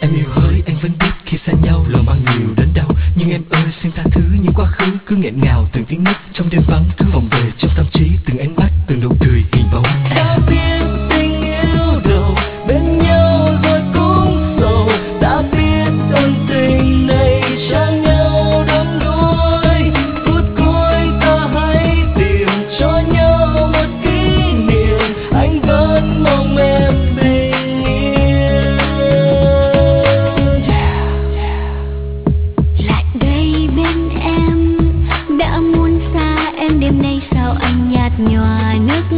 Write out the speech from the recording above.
Em yêu hỡi, anh vẫn biết khi xa nhau lòng mang nhiều đến đau. Nhưng em ơi xin tha thứ những quá khứ cứ nghẹn ngào từng tiếng nấc trong đêm vắng, cứ vòng về trong tâm trí từng ánh mắt từng nụ cười hình bóng. Đã biết tình yêu đầu bên nhau rồi cũng sầu, đã biết ân tình này cho nhau đắm đuối. Phút cuối ta hãy tìm cho nhau một kỷ niệm, anh vẫn mong em bình yên. Lại đây bên em, đã muốn xa em đêm nay sao anh nhạt nhòa nước